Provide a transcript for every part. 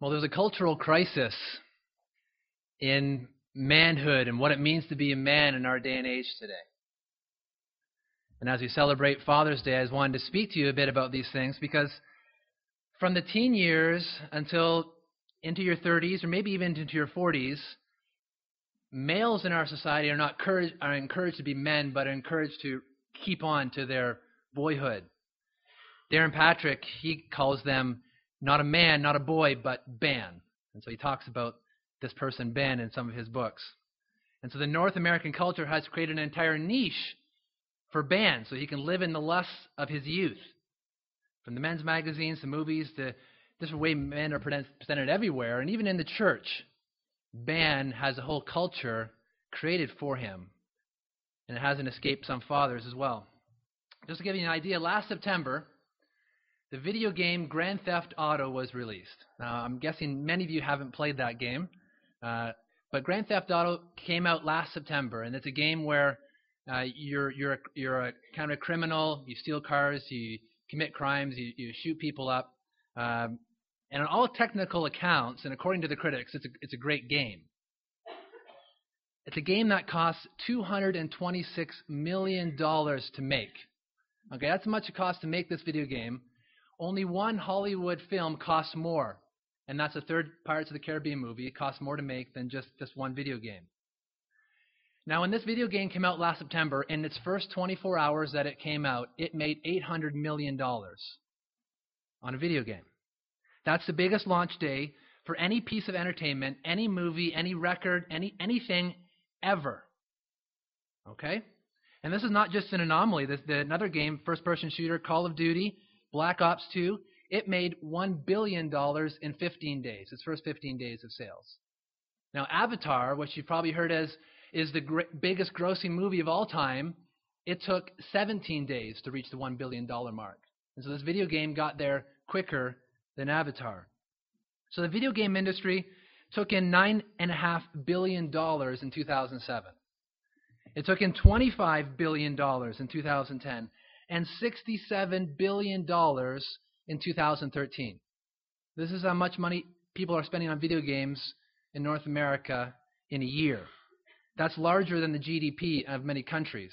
Well, there's a cultural crisis in manhood and what it means to be a man in our day and age today. And as we celebrate Father's Day, I just wanted to speak to you a bit about these things because from the teen years until into your 30s or maybe even into your 40s, males in our society are encouraged to be men, but are encouraged to keep on to their boyhood. Darren Patrick, he calls them not a man, not a boy, but Ben. And so he talks about this person, Ben, in some of his books. And so the North American culture has created an entire niche for Ben so he can live in the lusts of his youth. From the men's magazines to movies to different way men are presented everywhere, and even in the church, Ben has a whole culture created for him. And it hasn't escaped some fathers as well. Just to give you an idea, last September, the video game Grand Theft Auto was released. Now, I'm guessing many of you haven't played that game, but Grand Theft Auto came out last September, and it's a game where you're a kind of a criminal. You steal cars, you commit crimes, you shoot people up, and on all technical accounts, and according to the critics, it's a great game. It's a game that costs $226 million to make. Okay, that's how much it costs to make this video game. Only one Hollywood film costs more, and that's the third Pirates of the Caribbean movie. It costs more to make than just one video game. Now, when this video game came out last September, in its first 24 hours that it came out, it made $800 million on a video game. That's the biggest launch day for any piece of entertainment, any movie, any record, anything ever. Okay? And this is not just an anomaly. Another game, first-person shooter, Call of Duty, Black Ops 2, it made $1 billion in 15 days, its first 15 days of sales. Now, Avatar, which you've probably heard as is the biggest grossing movie of all time, it took 17 days to reach the $1 billion mark. And so this video game got there quicker than Avatar. So the video game industry took in $9.5 billion in 2007. It took in $25 billion in 2010 and $67 billion in 2013. This is how much money people are spending on video games in North America in a year. That's larger than the GDP of many countries.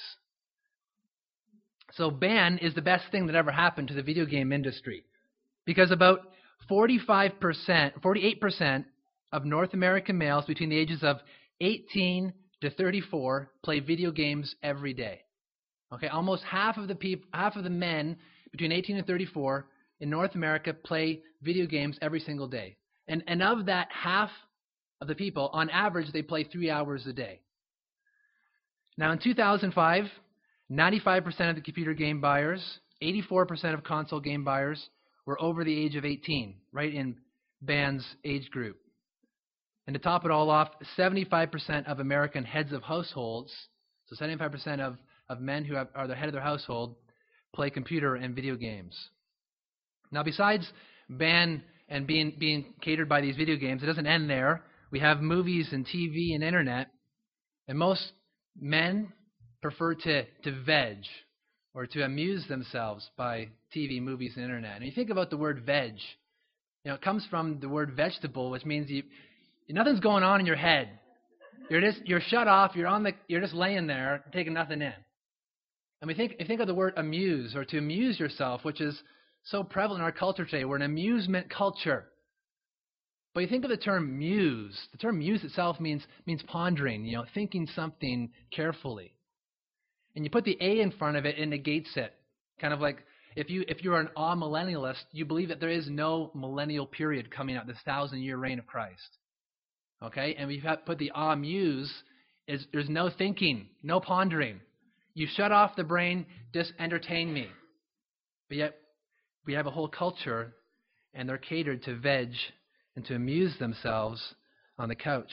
So ban is the best thing that ever happened to the video game industry because about 48% of North American males between the ages of 18 to 34 play video games every day. Okay, almost half of the men between 18 and 34 in North America play video games every single day. And of that half of the people, on average, they play 3 hours a day. Now, in 2005, 95% of the computer game buyers, 84% of console game buyers were over the age of 18, right in Ban's age group. And to top it all off, 75% of American heads of households, so 75% of men who are the head of their household, play computer and video games. Now, besides ban and being catered by these video games, it doesn't end there. We have movies and TV and internet, and most men prefer to veg or to amuse themselves by TV, movies, and internet. And you think about the word veg, it comes from the word vegetable, which means nothing's going on in your head. You're shut off. You're just laying there taking nothing in. And you think of the word amuse or to amuse yourself, which is so prevalent in our culture today. We're an amusement culture. But you think of the term muse. The term muse itself means pondering, thinking something carefully. And you put the A in front of it, it negates it. Kind of like if you're an amillennialist, you believe that there is no millennial period coming out, this 1,000-year reign of Christ. Okay? And we put the amuse, there's no thinking, no pondering. You shut off the brain, just entertain me. But yet, we have a whole culture, and they're catered to veg and to amuse themselves on the couch.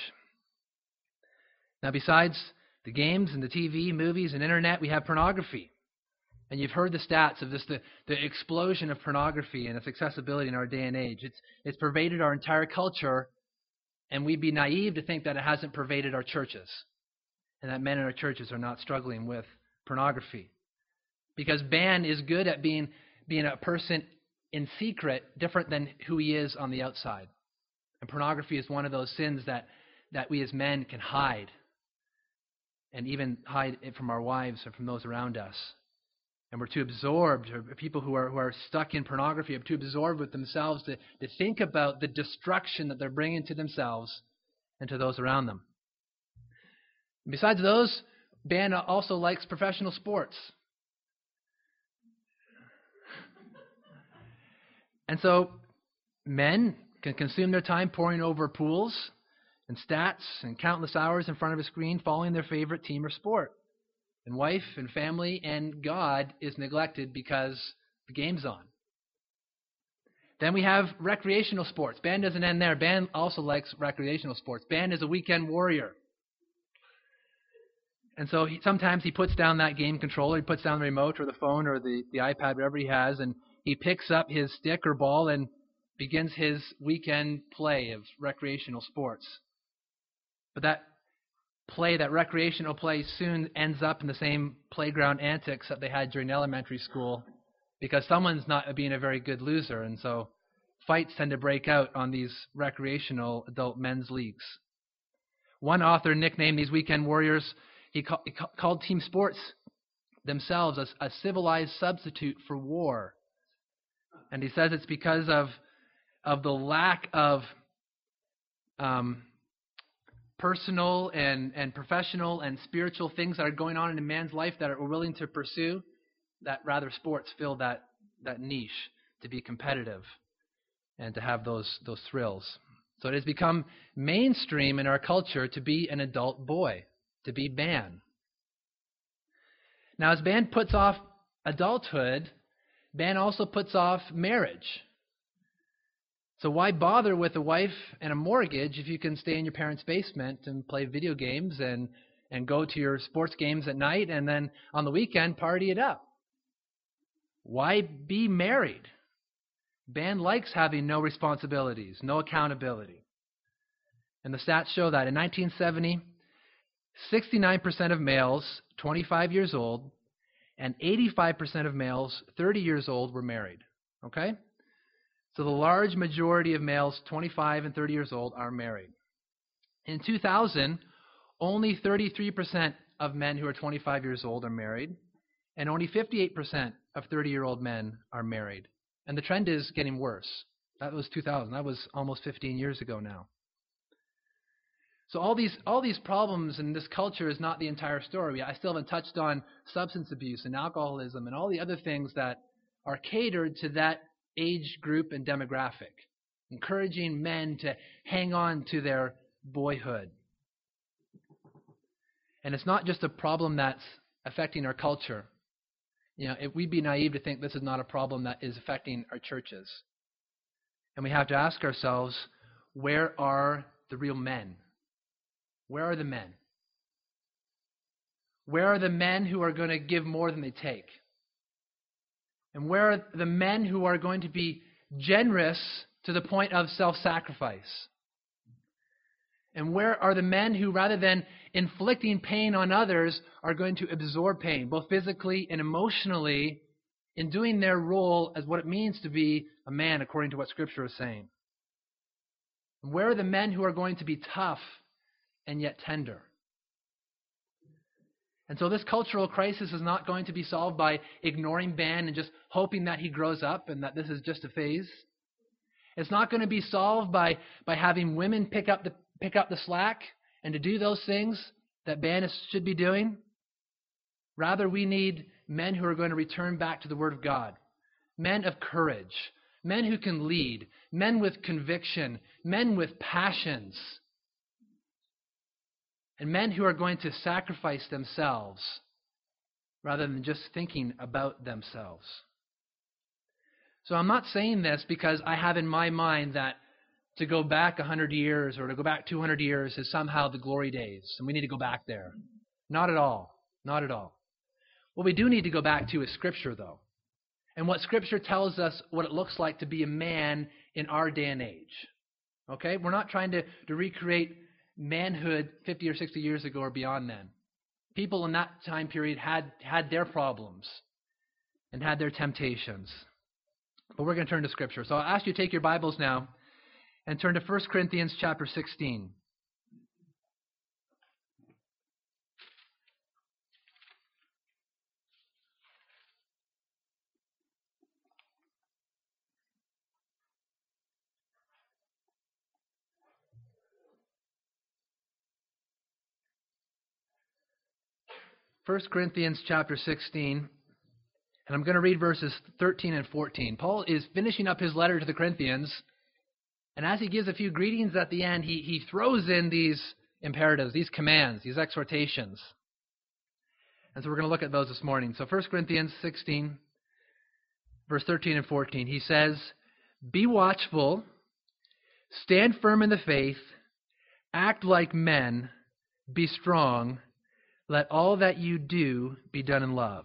Now, besides the games and the TV, movies, and internet, we have pornography. And you've heard the stats of this, the explosion of pornography and its accessibility in our day and age. It's pervaded our entire culture, and we'd be naive to think that it hasn't pervaded our churches and that men in our churches are not struggling with pornography. Because ban is good at being a person in secret, different than who he is on the outside. And pornography is one of those sins that we as men can hide, and even hide it from our wives or from those around us. And we're too absorbed, or people who are stuck in pornography are too absorbed with themselves to think about the destruction that they're bringing to themselves and to those around them. Besides those, Ben also likes professional sports. And so men can consume their time poring over pools and stats and countless hours in front of a screen following their favorite team or sport. And wife and family and God is neglected because the game's on. Then we have recreational sports. Ben doesn't end there. Ben also likes recreational sports. Ben is a weekend warrior. And so sometimes he puts down that game controller, he puts down the remote or the phone or the iPad, whatever he has, and he picks up his stick or ball and begins his weekend play of recreational sports. But that play, that recreational play, soon ends up in the same playground antics that they had during elementary school, because someone's not being a very good loser, and so fights tend to break out on these recreational adult men's leagues. One author nicknamed these weekend warriors, he called team sports themselves a civilized substitute for war. And he says it's because of the lack of personal and professional and spiritual things that are going on in a man's life that are willing to pursue, that rather sports fill that niche to be competitive and to have those thrills. So it has become mainstream in our culture to be an adult boy, to be Ben. Now, as Ben puts off adulthood, Ben also puts off marriage. So why bother with a wife and a mortgage if you can stay in your parents' basement and play video games and go to your sports games at night and then on the weekend party it up? Why be married? Ben likes having no responsibilities, no accountability. And the stats show that in 1970, 69% of males 25 years old and 85% of males 30 years old were married. Okay? So the large majority of males 25 and 30 years old are married. In 2000, only 33% of men who are 25 years old are married, and only 58% of 30-year-old men are married. And the trend is getting worse. That was 2000. That was almost 15 years ago now. So all these problems in this culture is not the entire story. I still haven't touched on substance abuse and alcoholism and all the other things that are catered to that age group and demographic, encouraging men to hang on to their boyhood. And it's not just a problem that's affecting our culture. We'd be naive to think this is not a problem that is affecting our churches. And we have to ask ourselves, where are the real men? Where are the men? Where are the men who are going to give more than they take? And where are the men who are going to be generous to the point of self-sacrifice? And where are the men who, rather than inflicting pain on others, are going to absorb pain, both physically and emotionally, in doing their role as what it means to be a man, according to what Scripture is saying? And where are the men who are going to be tough and yet tender? And so this cultural crisis is not going to be solved by ignoring Ben and just hoping that he grows up and that this is just a phase. It's not going to be solved by having women pick up the slack and to do those things that Ben should be doing. Rather, we need men who are going to return back to the Word of God, men of courage, men who can lead, men with conviction, men with passions, and men who are going to sacrifice themselves rather than just thinking about themselves. So I'm not saying this because I have in my mind that to go back 100 years or to go back 200 years is somehow the glory days, and we need to go back there. Not at all. Not at all. What we do need to go back to is Scripture, though. And what Scripture tells us what it looks like to be a man in our day and age. Okay? We're not trying to recreate manhood 50 or 60 years ago or beyond then. People in that time period had their problems and had their temptations. But we're going to turn to Scripture. So I'll ask you to take your Bibles now and turn to 1 Corinthians chapter 16. First Corinthians chapter 16, and I'm going to read verses 13 and 14. Paul is finishing up his letter to the Corinthians, and as he gives a few greetings at the end, he throws in these imperatives, these commands, these exhortations. And so we're going to look at those this morning. So 1 Corinthians 16, verse 13 and 14, he says, "Be watchful, stand firm in the faith, act like men, be strong, let all that you do be done in love."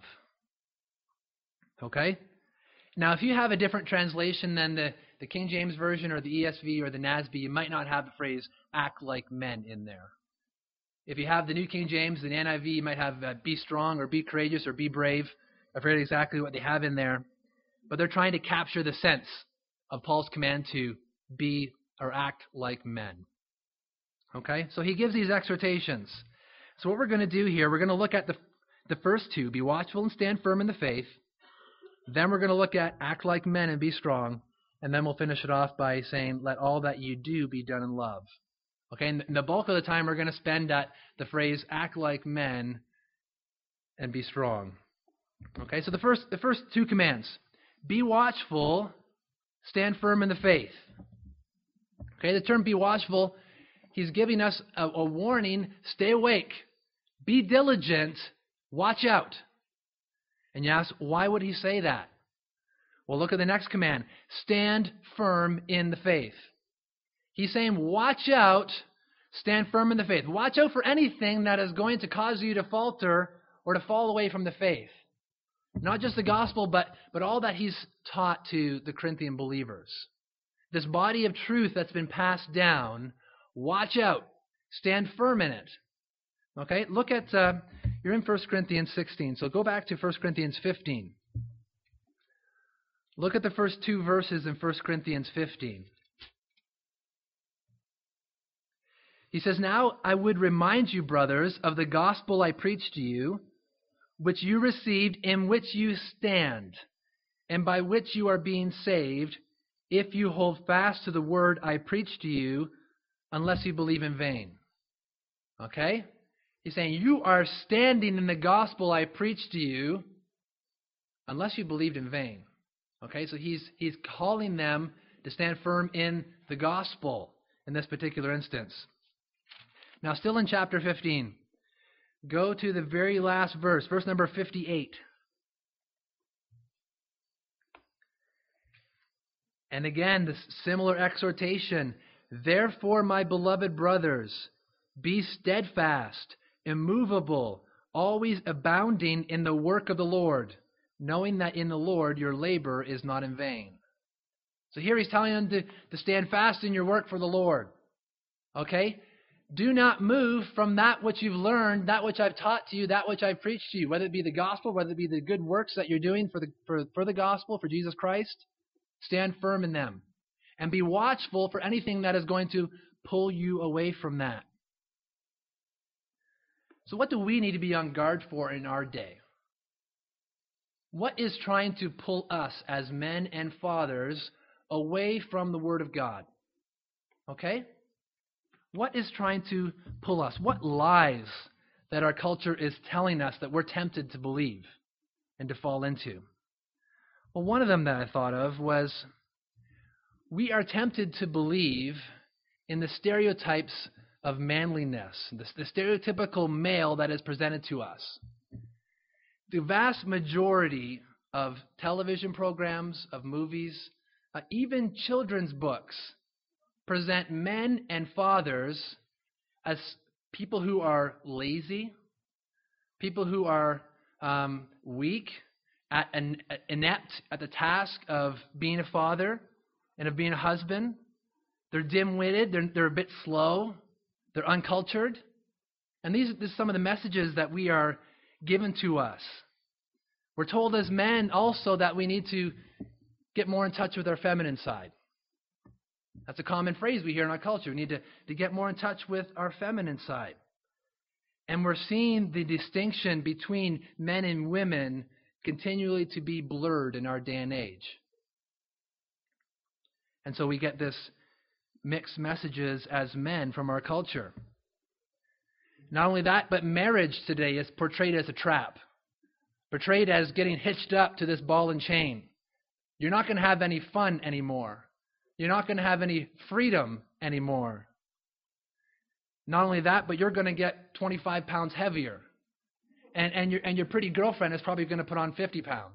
Okay? Now, if you have a different translation than the King James Version or the ESV or the NASB, you might not have the phrase "act like men" in there. If you have the New King James, the NIV, you might have "be strong" or "be courageous" or "be brave." I forget exactly what they have in there. But they're trying to capture the sense of Paul's command to be or act like men. Okay? So he gives these exhortations. So what we're going to do here, we're going to look at the first two, be watchful and stand firm in the faith. Then we're going to look at act like men and be strong. And then we'll finish it off by saying, let all that you do be done in love. Okay, and the bulk of the time we're going to spend at the phrase act like men and be strong. Okay, so the first two commands, be watchful, stand firm in the faith. Okay, the term be watchful, he's giving us a warning, stay awake, be diligent, watch out. And you ask, why would he say that? Well, look at the next command, stand firm in the faith. He's saying, watch out, stand firm in the faith. Watch out for anything that is going to cause you to falter or to fall away from the faith. Not just the gospel, but all that he's taught to the Corinthian believers. This body of truth that's been passed down, watch out, stand firm in it. Okay, look at, you're in 1 Corinthians 16, so go back to 1 Corinthians 15. Look at the first two verses in 1 Corinthians 15. He says, "Now I would remind you, brothers, of the gospel I preached to you, which you received, in which you stand, and by which you are being saved, if you hold fast to the word I preached to you, unless you believe in vain." Okay? He's saying, you are standing in the gospel I preached to you, unless you believed in vain. Okay? So he's calling them to stand firm in the gospel in this particular instance. Now, still in chapter 15, go to the very last verse, verse number 58. And again, this similar exhortation. "Therefore, my beloved brothers, be steadfast, immovable, always abounding in the work of the Lord, knowing that in the Lord your labor is not in vain." So here he's telling them to stand fast in your work for the Lord. Okay? Do not move from that which you've learned, that which I've taught to you, that which I've preached to you, whether it be the gospel, whether it be the good works that you're doing for the gospel, for Jesus Christ. Stand firm in them. And be watchful for anything that is going to pull you away from that. So what do we need to be on guard for in our day? What is trying to pull us as men and fathers away from the Word of God? Okay? What is trying to pull us? What lies that our culture is telling us that we're tempted to believe and to fall into? Well, one of them that I thought of was we are tempted to believe in the stereotypes of manliness, the stereotypical male that is presented to us. The vast majority of television programs, of movies, even children's books, present men and fathers as people who are lazy, people who are weak, inept at the task of being a father and of being a husband. They're dim-witted, they're a bit slow, they're uncultured. And these are some of the messages that we are given to us. We're told as men also that we need to get more in touch with our feminine side. That's a common phrase we hear in our culture. We need to get more in touch with our feminine side. And we're seeing the distinction between men and women continually to be blurred in our day and age. And so we get this mixed messages as men from our culture. Not only that, but marriage today is portrayed as a trap, portrayed as getting hitched up to this ball and chain. You're not going to have any fun anymore. You're not going to have any freedom anymore. Not only that, but you're going to get 25 pounds heavier. And your pretty girlfriend is probably going to put on 50 pounds.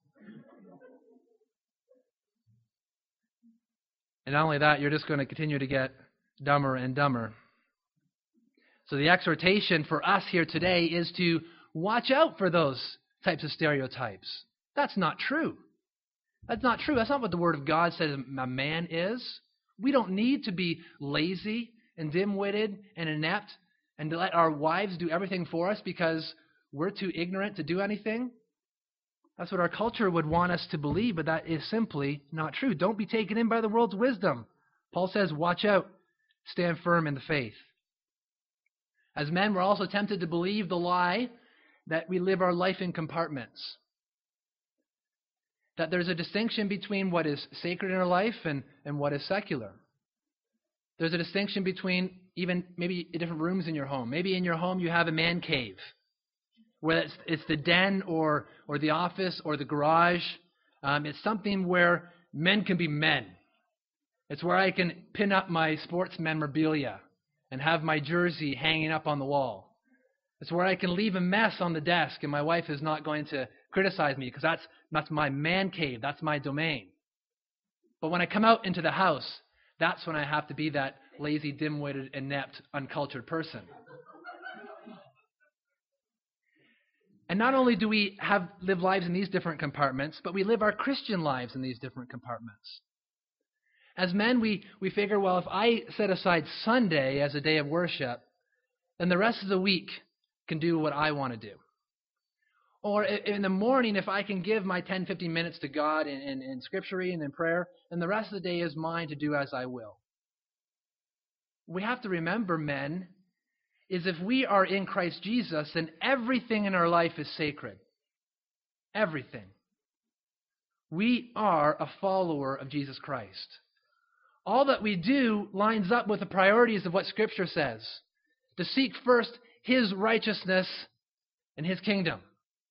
And not only that, you're just going to continue to get dumber and dumber. So the exhortation for us here today is to watch out for those types of stereotypes. That's not true. That's not true. That's not what the Word of God says a man is. We don't need to be lazy and dim-witted and inept and to let our wives do everything for us because we're too ignorant to do anything. That's what our culture would want us to believe, but that is simply not true. Don't be taken in by the world's wisdom. Paul says, watch out, stand firm in the faith. As men, we're also tempted to believe the lie that we live our life in compartments. That there's a distinction between what is sacred in our life and what is secular. There's a distinction between even maybe different rooms in your home. Maybe in your home you have a man cave, whether it's the den or the office or the garage. It's something where men can be men. It's where I can pin up my sports memorabilia and have my jersey hanging up on the wall. It's where I can leave a mess on the desk and my wife is not going to criticize me because that's my man cave. That's my domain. But when I come out into the house, that's when I have to be that lazy, dim-witted, inept, uncultured person. And not only do we live lives in these different compartments, but we live our Christian lives in these different compartments. As men, we figure, well, if I set aside Sunday as a day of worship, then the rest of the week can do what I want to do. Or in the morning, if I can give my 10, 15 minutes to God in Scripture and in prayer, then the rest of the day is mine to do as I will. We have to remember, men, is if we are in Christ Jesus, then everything in our life is sacred. Everything. We are a follower of Jesus Christ. All that we do lines up with the priorities of what Scripture says. To seek first His righteousness and His kingdom.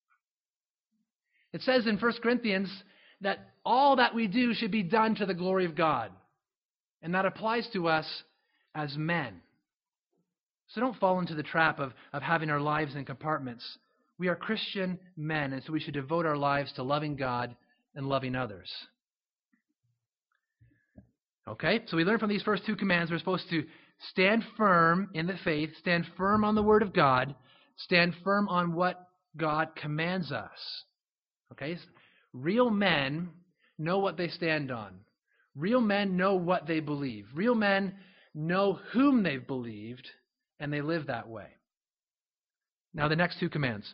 It says in 1 Corinthians that all that we do should be done to the glory of God. And that applies to us as men. So don't fall into the trap of having our lives in compartments. We are Christian men, and so we should devote our lives to loving God and loving others. Okay, so we learn from these first two commands we're supposed to stand firm in the faith, stand firm on the Word of God, stand firm on what God commands us. Okay, real men know what they stand on. Real men know what they believe. Real men know whom they've believed, and they live that way. Now the next two commands.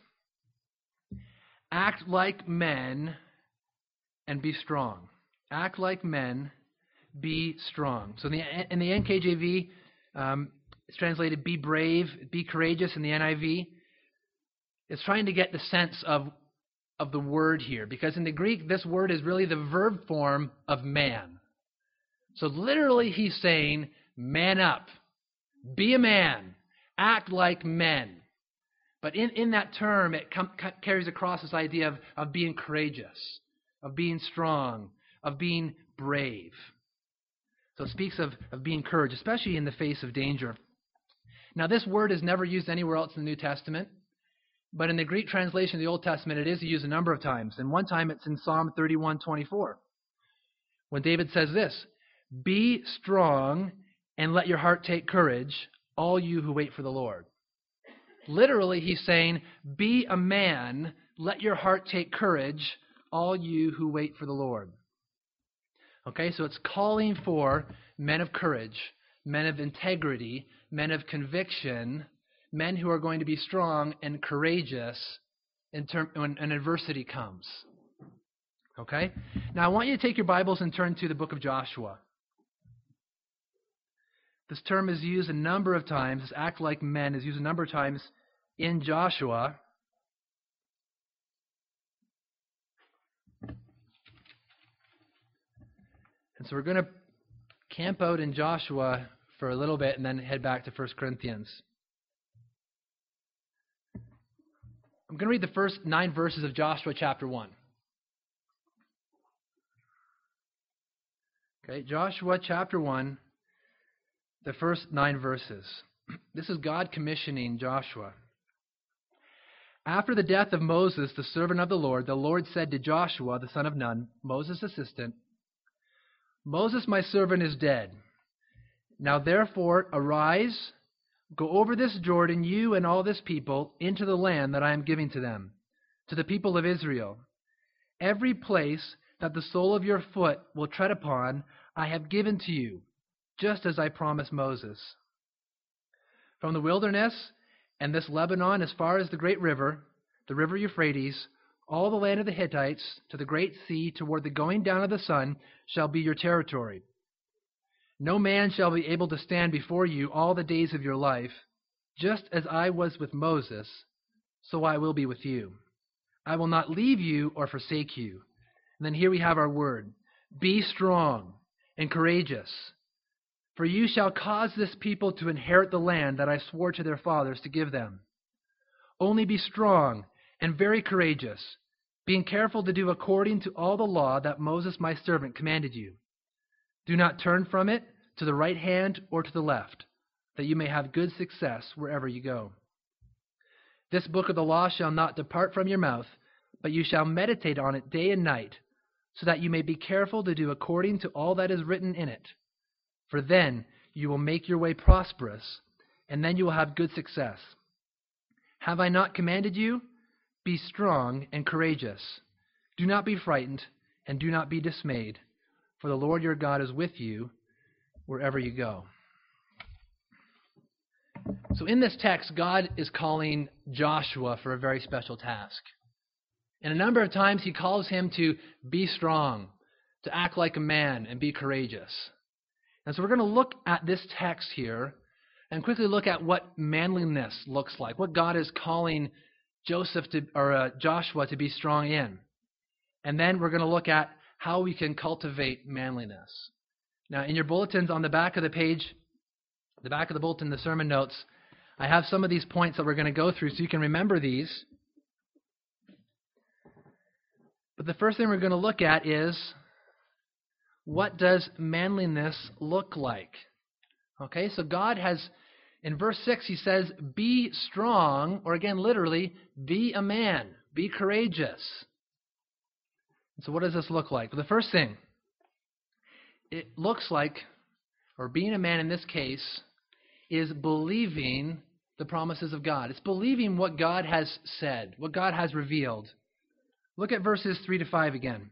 Act like men and be strong. Act like men, be strong. So in the NKJV, it's translated be brave, be courageous in the NIV. It's trying to get the sense of the word here, because in the Greek, this word is really the verb form of man. So literally he's saying, man up, be a man, act like men. But in that term, it carries across this idea of being courageous, of being strong, of being brave. So it speaks of being courage, especially in the face of danger. Now, this word is never used anywhere else in the New Testament, but in the Greek translation of the Old Testament, it is used a number of times. And one time it's in Psalm 31:24, when David says this, "Be strong and let your heart take courage, all you who wait for the Lord." Literally, he's saying, be a man, let your heart take courage, all you who wait for the Lord. Okay, so it's calling for men of courage, men of integrity, men of conviction, men who are going to be strong and courageous when an adversity comes. Okay? Now I want you to take your Bibles and turn to the book of Joshua. This term is used a number of times. This act like men is used a number of times in Joshua. And so we're going to camp out in Joshua for a little bit and then head back to 1 Corinthians. I'm going to read the first 9 verses of Joshua chapter 1. Okay, Joshua chapter 1, the first 9 verses. This is God commissioning Joshua. After the death of Moses, the servant of the Lord said to Joshua, the son of Nun, Moses' assistant, Moses, my servant, is dead. Now therefore, arise, go over this Jordan, you and all this people, into the land that I am giving to them, to the people of Israel. Every place that the sole of your foot will tread upon, I have given to you, just as I promised Moses. From the wilderness and this Lebanon as far as the great river, the river Euphrates, all the land of the Hittites, to the great sea, toward the going down of the sun, shall be your territory. No man shall be able to stand before you all the days of your life. Just as I was with Moses, so I will be with you. I will not leave you or forsake you. And then here we have our word. Be strong and courageous, for you shall cause this people to inherit the land that I swore to their fathers to give them. Only be strong and very courageous, being careful to do according to all the law that Moses my servant commanded you. Do not turn from it to the right hand or to the left, that you may have good success wherever you go. This book of the law shall not depart from your mouth, but you shall meditate on it day and night, so that you may be careful to do according to all that is written in it. For then you will make your way prosperous, and then you will have good success. Have I not commanded you? Be strong and courageous. Do not be frightened, and do not be dismayed, for the Lord your God is with you wherever you go. So in this text, God is calling Joshua for a very special task. And a number of times he calls him to be strong, to act like a man, and be courageous. And so we're going to look at this text here and quickly look at what manliness looks like, what God is calling Joshua to be strong in. And then we're going to look at how we can cultivate manliness. Now, in your bulletins on the back of the page, the back of the bulletin, the sermon notes, I have some of these points that we're going to go through so you can remember these. But the first thing we're going to look at is, what does manliness look like? Okay, so God has, in verse 6, he says, be strong, or again, literally, be a man, be courageous. So what does this look like? Well, the first thing, it looks like, or being a man in this case, is believing the promises of God. It's believing what God has said, what God has revealed. Look at verses 3 to 5 again.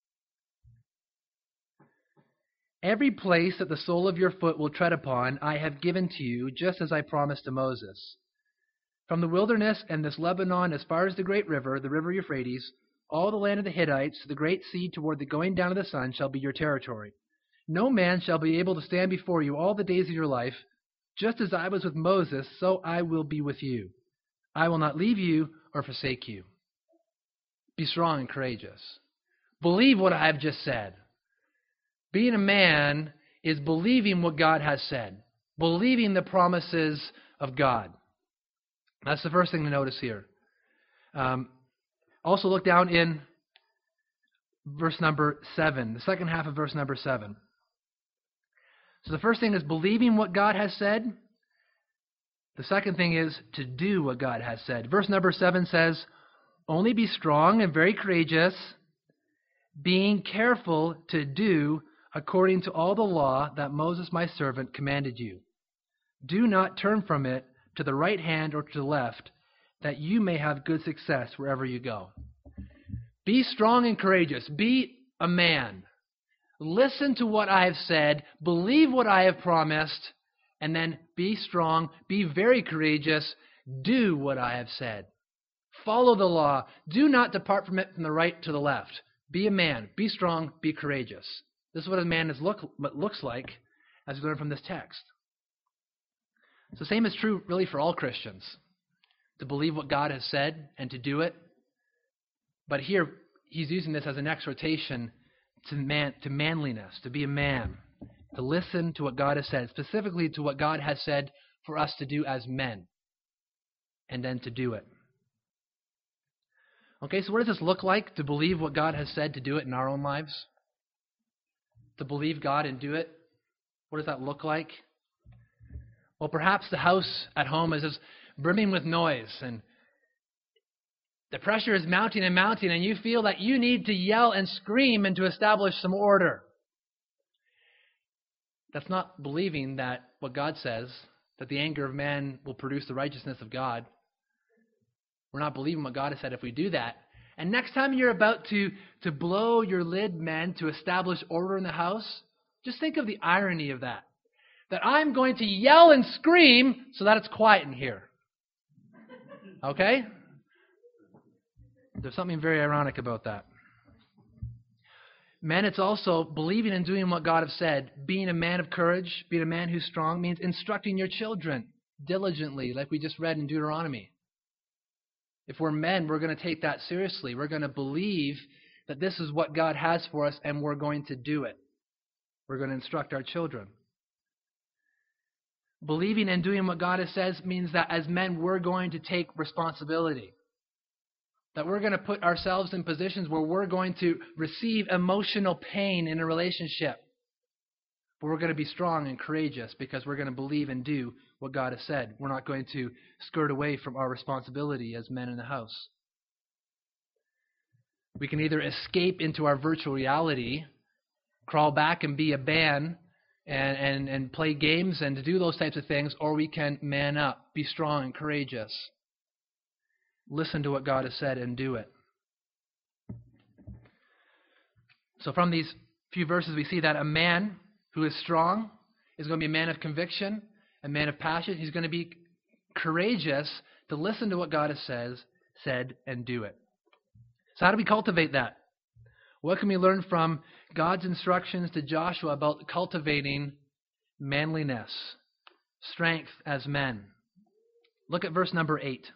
Every place that the sole of your foot will tread upon, I have given to you, just as I promised to Moses. From the wilderness and this Lebanon as far as the great river, the river Euphrates, all the land of the Hittites, the great sea toward the going down of the sun, shall be your territory. No man shall be able to stand before you all the days of your life. Just as I was with Moses, so I will be with you. I will not leave you or forsake you. Be strong and courageous. Believe what I have just said. Being a man is believing what God has said, believing the promises of God. That's the first thing to notice here. Also look down in verse number 7, the second half of verse number 7. So the first thing is believing what God has said. The second thing is to do what God has said. Verse number 7 says, only be strong and very courageous, being careful to do according to all the law that Moses my servant commanded you. Do not turn from it to the right hand or to the left, that you may have good success wherever you go. Be strong and courageous. Be a man. Listen to what I have said. Believe what I have promised. And then be strong. Be very courageous. Do what I have said. Follow the law. Do not depart from it from the right to the left. Be a man. Be strong. Be courageous. This is what a man looks like, as we learn from this text. So same is true really for all Christians, to believe what God has said and to do it. But here he's using this as an exhortation to manliness, to be a man, to listen to what God has said, specifically to what God has said for us to do as men, and then to do it. Okay, so what does this look like, to believe what God has said, to do it in our own lives? To believe God and do it? What does that look like? Well, perhaps the house at home is just brimming with noise, and the pressure is mounting and mounting, and you feel that you need to yell and scream and to establish some order. That's not believing that what God says, that the anger of man will produce the righteousness of God. We're not believing what God has said if we do that. And next time you're about to blow your lid, men, to establish order in the house, just think of the irony of that. That I'm going to yell and scream so that it's quiet in here. Okay? There's something very ironic about that. Men, it's also believing and doing what God has said. Being a man of courage, being a man who's strong, means instructing your children diligently, like we just read in Deuteronomy. If we're men, we're going to take that seriously. We're going to believe that this is what God has for us, and we're going to do it. We're going to instruct our children. Believing and doing what God has said means that as men, we're going to take responsibility. That we're going to put ourselves in positions where we're going to receive emotional pain in a relationship. But we're going to be strong and courageous because we're going to believe and do what God has said. We're not going to skirt away from our responsibility as men in the house. We can either escape into our virtual reality, crawl back and be a man, and play games and to do those types of things, or we can man up, be strong and courageous. Listen to what God has said and do it. So from these few verses we see that a man who is strong is going to be a man of conviction, a man of passion. He's going to be courageous to listen to what God has said and do it. So how do we cultivate that? What can we learn from God's instructions to Joshua about cultivating manliness, strength as men? Look at verse number 8.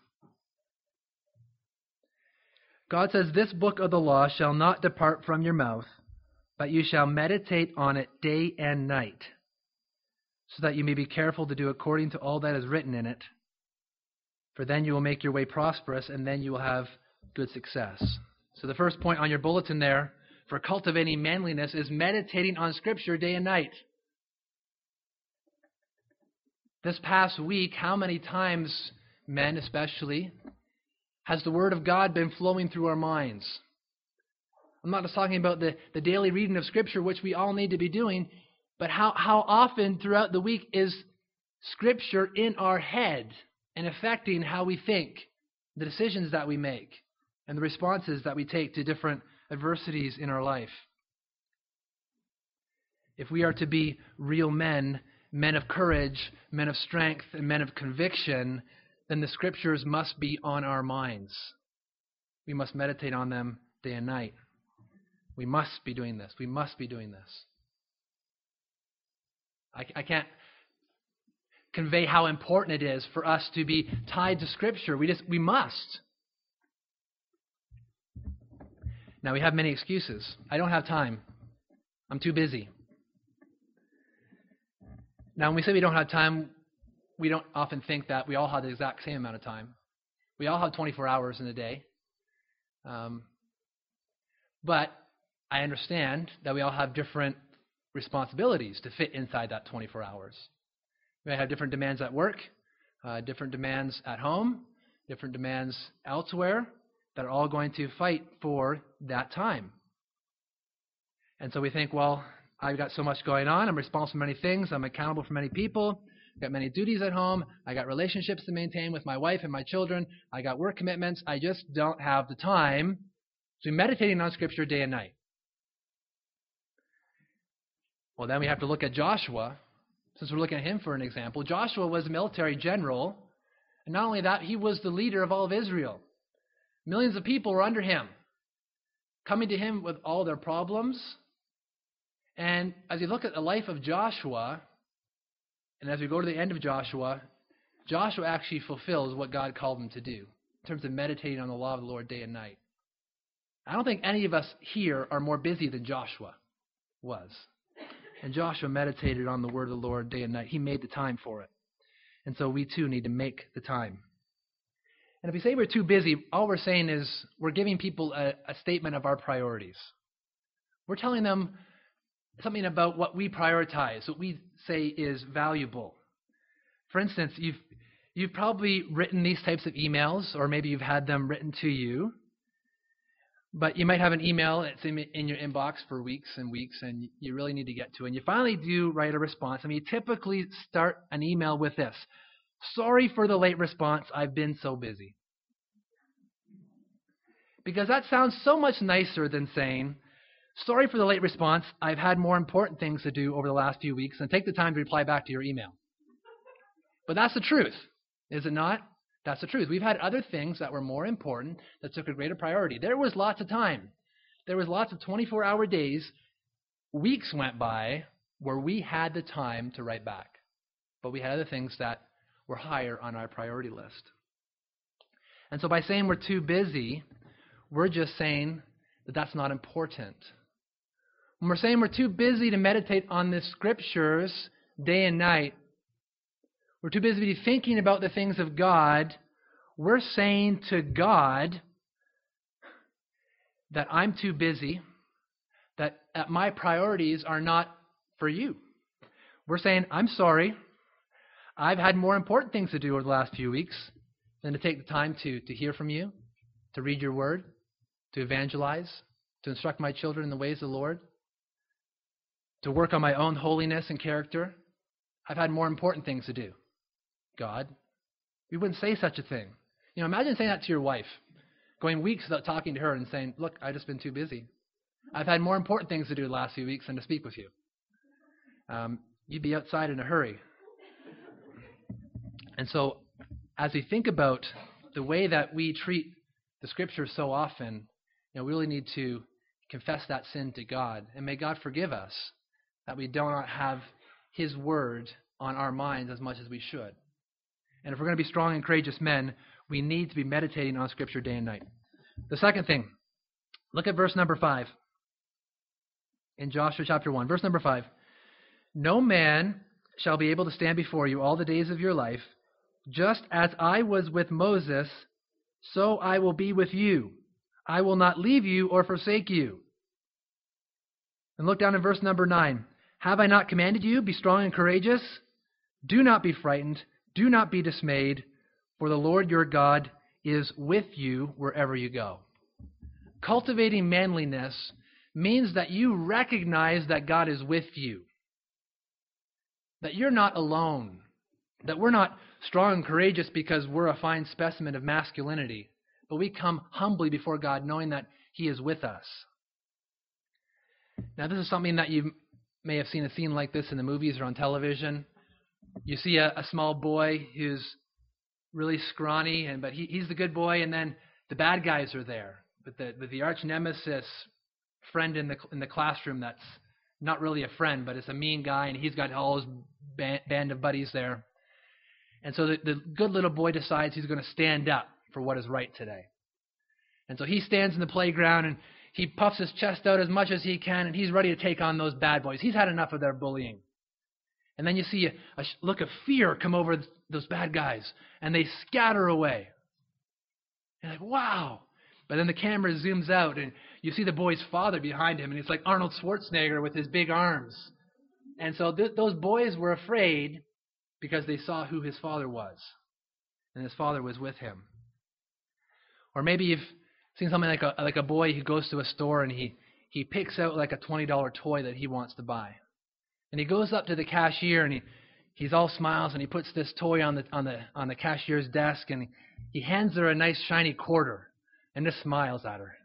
God says, "This book of the law shall not depart from your mouth, but you shall meditate on it day and night, so that you may be careful to do according to all that is written in it. For then you will make your way prosperous, and then you will have good success." So the first point on your bulletin there for cultivating manliness is meditating on Scripture day and night. This past week, how many times, men especially, has the Word of God been flowing through our minds? I'm not just talking about the daily reading of Scripture, which we all need to be doing, but how often throughout the week is Scripture in our head and affecting how we think, the decisions that we make, and the responses that we take to different adversities in our life? If we are to be real men, men of courage, men of strength, and men of conviction, then the Scriptures must be on our minds. We must meditate on them day and night. We must be doing this. We must be doing this. I can't convey how important it is for us to be tied to Scripture. We must. Now, we have many excuses. I don't have time. I'm too busy. Now, when we say we don't have time, we don't often think that we all have the exact same amount of time. We all have 24 hours in a day. But I understand that we all have different responsibilities to fit inside that 24 hours. We have different demands at work, different demands at home, different demands elsewhere that are all going to fight for that time. And so we think, well, I've got so much going on. I'm responsible for many things. I'm accountable for many people. I've got many duties at home. I got relationships to maintain with my wife and my children. I got work commitments. I just don't have the time to be meditating on Scripture day and night. Well, then we have to look at Joshua, since we're looking at him for an example. Joshua was a military general, and not only that, he was the leader of all of Israel. Millions of people were under him, coming to him with all their problems. And as you look at the life of Joshua, and as we go to the end of Joshua, Joshua actually fulfills what God called him to do in terms of meditating on the law of the Lord day and night. I don't think any of us here are more busy than Joshua was. And Joshua meditated on the word of the Lord day and night. He made the time for it. And so we too need to make the time. And if we say we're too busy, all we're saying is we're giving people a statement of our priorities. We're telling them something about what we prioritize, what we say is valuable. For instance, you've probably written these types of emails, or maybe you've had them written to you. But you might have an email that's in your inbox for weeks and weeks, and you really need to get to it. And you finally do write a response. You typically start an email with this: "Sorry for the late response. I've been so busy." Because that sounds so much nicer than saying, "Sorry for the late response. I've had more important things to do over the last few weeks, and take the time to reply back to your email." But that's the truth, is it not? That's the truth. We've had other things that were more important that took a greater priority. There was lots of time. There was lots of 24-hour days. Weeks went by where we had the time to write back. But we had other things that were higher on our priority list. And so by saying we're too busy, we're just saying that that's not important. When we're saying we're too busy to meditate on the Scriptures day and night, we're too busy to be thinking about the things of God, we're saying to God that I'm too busy, that my priorities are not for you. We're saying, I'm sorry, I've had more important things to do over the last few weeks than to take the time to hear from you, to read your word, to evangelize, to instruct my children in the ways of the Lord, to work on my own holiness and character. I've had more important things to do. God, we wouldn't say such a thing. Imagine saying that to your wife, going weeks without talking to her and saying, "Look, I've just been too busy. I've had more important things to do the last few weeks than to speak with you." You'd be outside in a hurry. And so, as we think about the way that we treat the Scriptures so often, we really need to confess that sin to God. And may God forgive us that we do not have His Word on our minds as much as we should. And if we're going to be strong and courageous men, we need to be meditating on Scripture day and night. The second thing, look at verse number 5 in Joshua chapter 1. Verse number 5. "No man shall be able to stand before you all the days of your life. Just as I was with Moses, so I will be with you. I will not leave you or forsake you." And look down in verse number 9. "Have I not commanded you? Be strong and courageous. Do not be frightened. Do not be dismayed, for the Lord your God is with you wherever you go." Cultivating manliness means that you recognize that God is with you, that you're not alone, that we're not strong and courageous because we're a fine specimen of masculinity, but we come humbly before God knowing that He is with us. Now, this is something that you may have seen a scene like this in the movies or on television. You see a small boy who's really scrawny, but he's the good boy, and then the bad guys are there with the arch nemesis friend in the classroom that's not really a friend, but it's a mean guy, and he's got all his band of buddies there. And so the good little boy decides he's going to stand up for what is right today. And so he stands in the playground, and he puffs his chest out as much as he can, and he's ready to take on those bad boys. He's had enough of their bullying. And then you see a look of fear come over those bad guys, and they scatter away. You're like, wow. But then the camera zooms out, and you see the boy's father behind him, and it's like Arnold Schwarzenegger with his big arms. And so those boys were afraid because they saw who his father was, and his father was with him. Or maybe you've seen something like a boy who goes to a store, and he picks out like a $20 toy that he wants to buy. And he goes up to the cashier, and he's all smiles, and he puts this toy on the cashier's desk, and he hands her a nice shiny quarter and just smiles at her.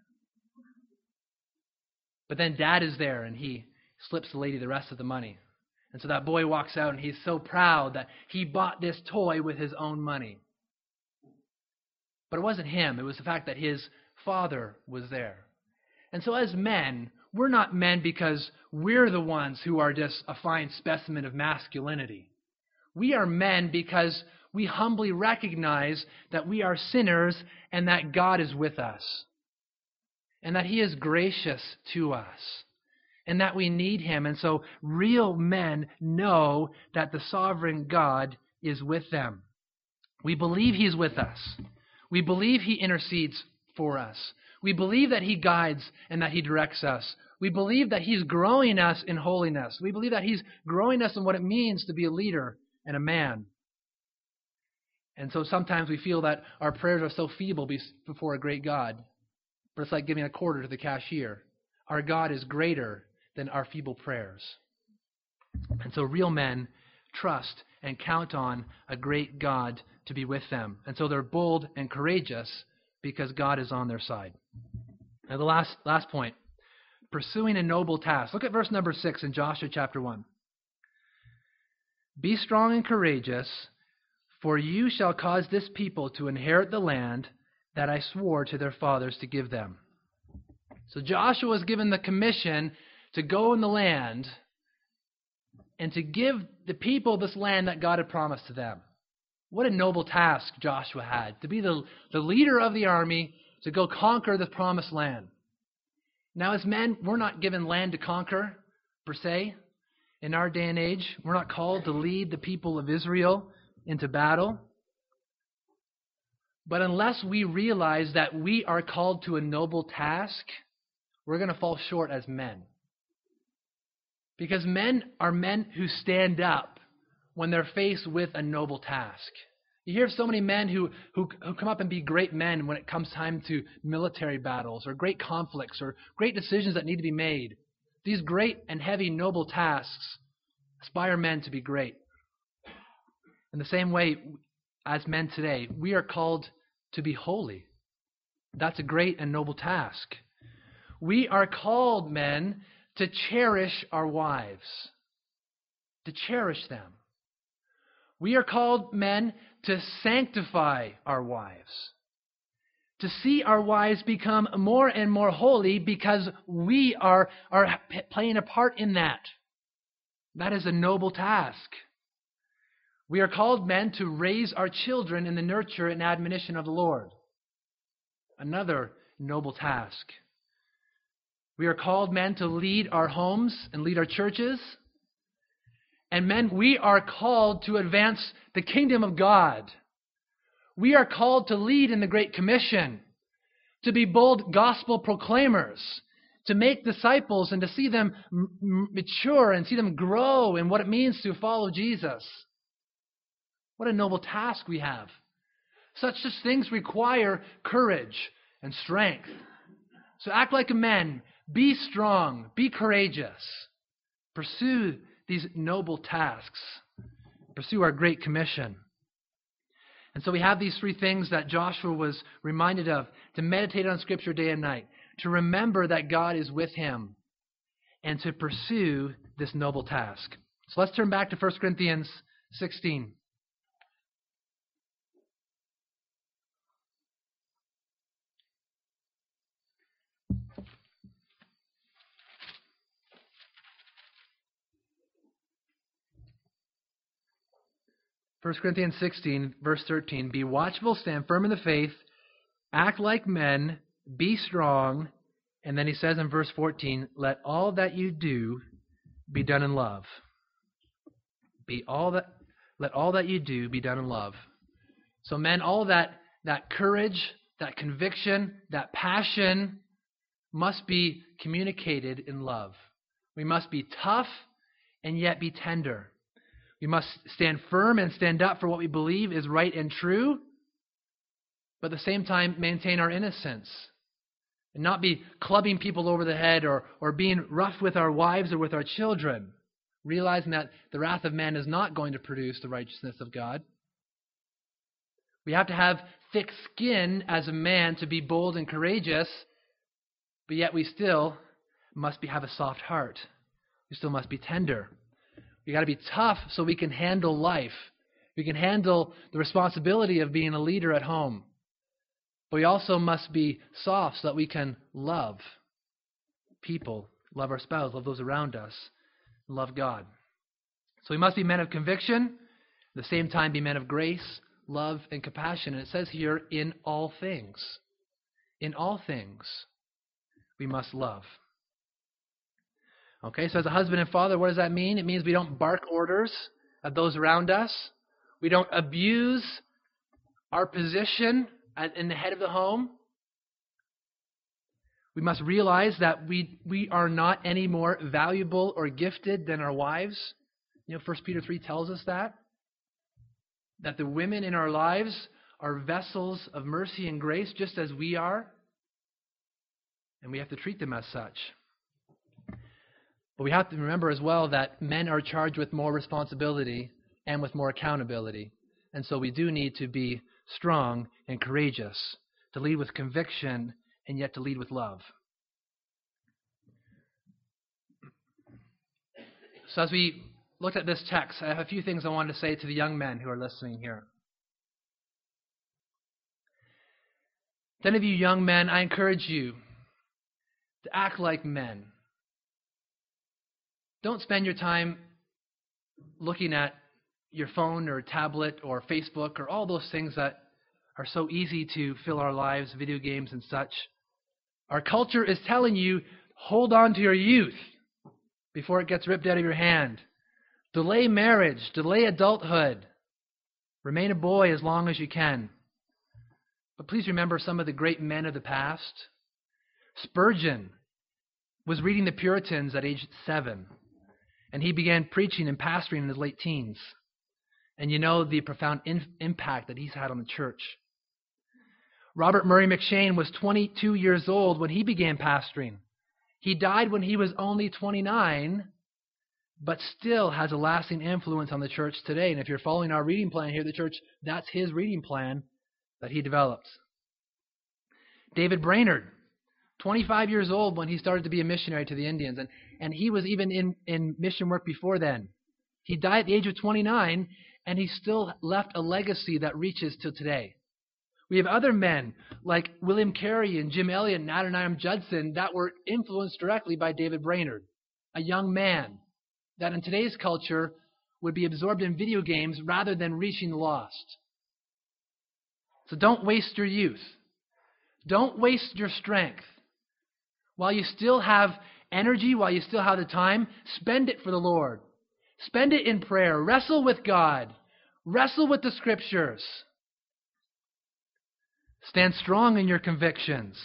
But then Dad is there, and he slips the lady the rest of the money. And so that boy walks out, and he's so proud that he bought this toy with his own money. But it wasn't him. It was the fact that his father was there. And so as men, we're not men because we're the ones who are just a fine specimen of masculinity. We are men because we humbly recognize that we are sinners and that God is with us, and that He is gracious to us, and that we need Him. And so real men know that the sovereign God is with them. We believe He's with us. We believe He intercedes for us. We believe that He guides and that He directs us. We believe that He's growing us in holiness. We believe that He's growing us in what it means to be a leader and a man. And so sometimes we feel that our prayers are so feeble before a great God. But it's like giving a quarter to the cashier. Our God is greater than our feeble prayers. And so real men trust and count on a great God to be with them. And so they're bold and courageous because God is on their side. Now the last point, pursuing a noble task. Look at verse number 6 in Joshua chapter 1. Be strong and courageous, for you shall cause this people to inherit the land that I swore to their fathers to give them. So Joshua was given the commission to go in the land and to give the people this land that God had promised to them. What a noble task Joshua had, to be the leader of the army, to go conquer the promised land. Now as men, we're not given land to conquer, per se. In our day and age, we're not called to lead the people of Israel into battle. But unless we realize that we are called to a noble task, we're going to fall short as men. Because men are men who stand up when they're faced with a noble task. You hear of so many men who come up and be great men when it comes time to military battles or great conflicts or great decisions that need to be made. These great and heavy noble tasks inspire men to be great. In the same way, as men today, we are called to be holy. That's a great and noble task. We are called, men, to cherish our wives, to cherish them. We are called, men, to sanctify our wives, to see our wives become more and more holy because we are playing a part in that. That is a noble task. We are called, men, to raise our children in the nurture and admonition of the Lord. Another noble task. We are called, men, to lead our homes and lead our churches. And men, we are called to advance the kingdom of God. We are called to lead in the Great Commission, to be bold gospel proclaimers, to make disciples and to see them mature and see them grow in what it means to follow Jesus. What a noble task we have. Such things require courage and strength. So act like a man. Be strong. Be courageous. Pursue these noble tasks. Pursue our Great Commission. And so we have these three things that Joshua was reminded of, to meditate on Scripture day and night, to remember that God is with him, and to pursue this noble task. So let's turn back to 1 Corinthians 16. 1 Corinthians 16, verse 13, be watchful, stand firm in the faith, act like men, be strong. And then he says in verse 14, let all that you do be done in love. Let all that you do be done in love. So men, all that courage, that conviction, that passion must be communicated in love. We must be tough and yet be tender. We must stand firm and stand up for what we believe is right and true, but at the same time maintain our innocence and not be clubbing people over the head or being rough with our wives or with our children, realizing that the wrath of man is not going to produce the righteousness of God. We have to have thick skin as a man to be bold and courageous, but yet we still must have a soft heart. We still must be tender. We got to be tough so we can handle life. We can handle the responsibility of being a leader at home. But we also must be soft so that we can love people, love our spouse, love those around us, love God. So we must be men of conviction, At the same time, be men of grace, love, and compassion. And it says here, in all things. In all things, we must love. Okay, so as a husband and father, what does that mean? It means we don't bark orders at those around us. We don't abuse our position in the head of the home. We must realize that we are not any more valuable or gifted than our wives. 1 Peter 3 tells us that the women in our lives are vessels of mercy and grace just as we are, and we have to treat them as such. But we have to remember as well that men are charged with more responsibility and with more accountability, and so we do need to be strong and courageous, to lead with conviction and yet to lead with love. So as we looked at this text, I have a few things I wanted to say to the young men who are listening here. To any of you young men, I encourage you to act like men. Don't spend your time looking at your phone or tablet or Facebook or all those things that are so easy to fill our lives, video games and such. Our culture is telling you, hold on to your youth before it gets ripped out of your hand. Delay marriage, delay adulthood. Remain a boy as long as you can. But please remember some of the great men of the past. Spurgeon was reading the Puritans at age 7, and he began preaching and pastoring in his late teens. And you know the profound impact that he's had on the church. Robert Murray McCheyne was 22 years old when he began pastoring. He died when he was only 29, but still has a lasting influence on the church today. And if you're following our reading plan here at the church, that's his reading plan that he developed. David Brainerd, 25 years old when he started to be a missionary to the Indians, and he was even in mission work before then. He died at the age of 29, and he still left a legacy that reaches till today. We have other men like William Carey and Jim Elliot and Adoniram Judson that were influenced directly by David Brainerd, a young man that in today's culture would be absorbed in video games rather than reaching the lost. So don't waste your youth. Don't waste your strength. While you still have energy, while you still have the time, spend it for the Lord. Spend it in prayer. Wrestle with God. Wrestle with the Scriptures. Stand strong in your convictions.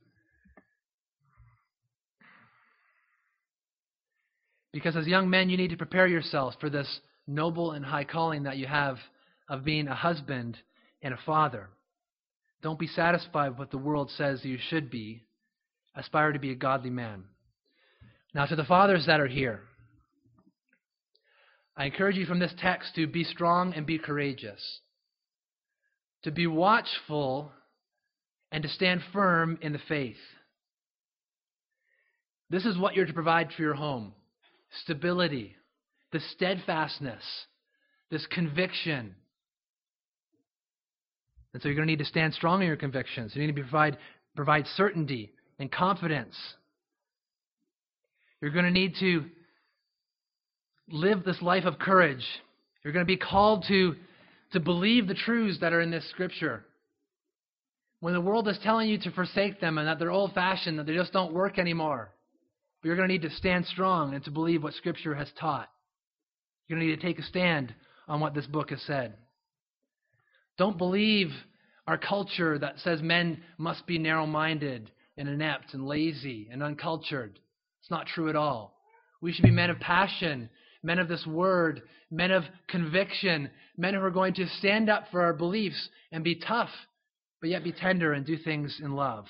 Because as young men, you need to prepare yourselves for this noble and high calling that you have of being a husband and a father. Don't be satisfied with what the world says you should be. Aspire to be a godly man. Now, to the fathers that are here, I encourage you from this text to be strong and be courageous, to be watchful and to stand firm in the faith. This is what you're to provide for your home. Stability, the steadfastness, this conviction. And so you're going to need to stand strong in your convictions. You need to provide certainty and confidence. You're going to need to live this life of courage. You're going to be called to believe the truths that are in this Scripture. When the world is telling you to forsake them and that they're old-fashioned, that they just don't work anymore, you're going to need to stand strong and to believe what Scripture has taught. You're going to need to take a stand on what this book has said. Don't believe our culture that says men must be narrow-minded and inept and lazy and uncultured. It's not true at all. We should be men of passion, men of this word, men of conviction, men who are going to stand up for our beliefs and be tough, but yet be tender and do things in love.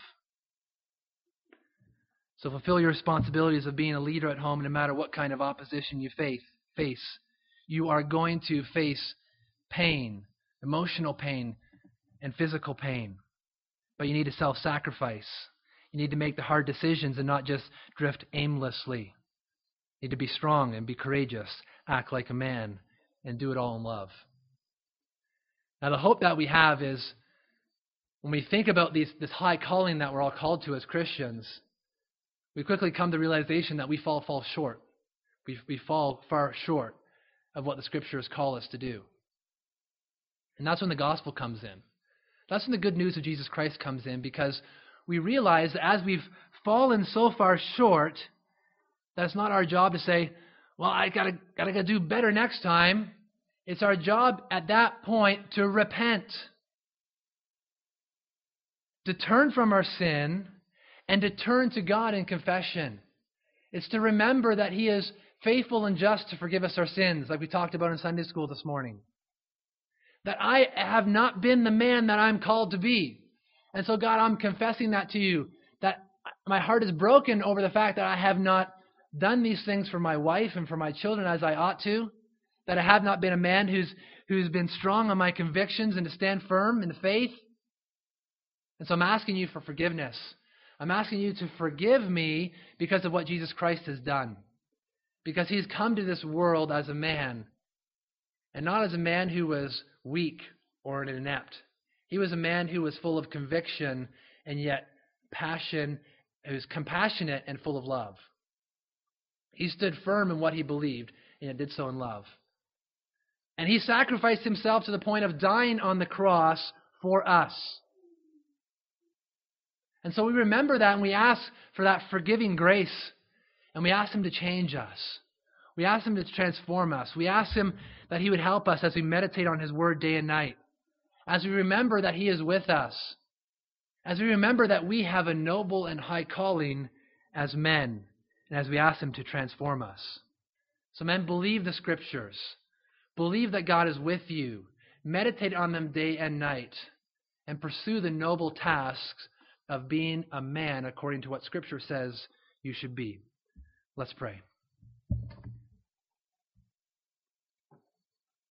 So fulfill your responsibilities of being a leader at home no matter what kind of opposition you face. You are going to face pain, emotional pain, and physical pain. But you need to self-sacrifice. You need to make the hard decisions and not just drift aimlessly. You need to be strong and be courageous, act like a man, and do it all in love. Now the hope that we have is when we think about this high calling that we're all called to as Christians, we quickly come to the realization that we fall short. We fall far short of what the Scriptures call us to do. And that's when the gospel comes in. That's when the good news of Jesus Christ comes in, because we realize that as we've fallen so far short, that it's not our job to say, well, I gotta do better next time. It's our job at that point to repent, to turn from our sin and to turn to God in confession. It's to remember that He is faithful and just to forgive us our sins, like we talked about in Sunday school this morning. That I have not been the man that I'm called to be. And so, God, I'm confessing that to you, that my heart is broken over the fact that I have not done these things for my wife and for my children as I ought to, that I have not been a man who's been strong on my convictions and to stand firm in the faith. And so I'm asking you for forgiveness. I'm asking you to forgive me because of what Jesus Christ has done. Because He's come to this world as a man, and not as a man who was weak or inept. He was a man who was full of conviction and yet passion, who was compassionate and full of love. He stood firm in what he believed and yet did so in love. And He sacrificed Himself to the point of dying on the cross for us. And so we remember that and we ask for that forgiving grace. And we ask Him to change us. We ask Him to transform us. We ask Him that He would help us as we meditate on His Word day and night. As we remember that He is with us. As we remember that we have a noble and high calling as men. And as we ask Him to transform us. So men, believe the Scriptures. Believe that God is with you. Meditate on them day and night. And pursue the noble tasks of being a man according to what Scripture says you should be. Let's pray.